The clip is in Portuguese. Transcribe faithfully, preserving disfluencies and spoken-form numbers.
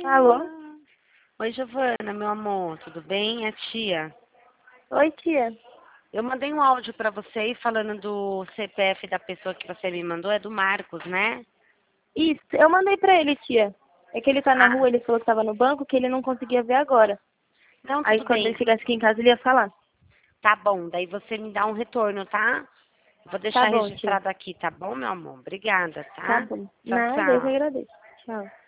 Alô? Oi, Giovana, meu amor, tudo bem? É a tia. Oi, tia. Eu mandei um áudio pra você falando do C P F da pessoa que você me mandou, é do Marcos, né? Isso, eu mandei pra ele, tia. É que ele tá na Ah, rua, ele falou que tava no banco, que ele não conseguia ver agora. não, Aí tudo quando bem. ele chegasse aqui em casa, ele ia falar. Tá bom, daí você me dá um retorno, tá? Vou Tá deixar bom, tia. registrado aqui, tá bom, meu amor? Obrigada, Tá tá? bom. Tchau, Nada, eu que tchau. agradeço. Tchau.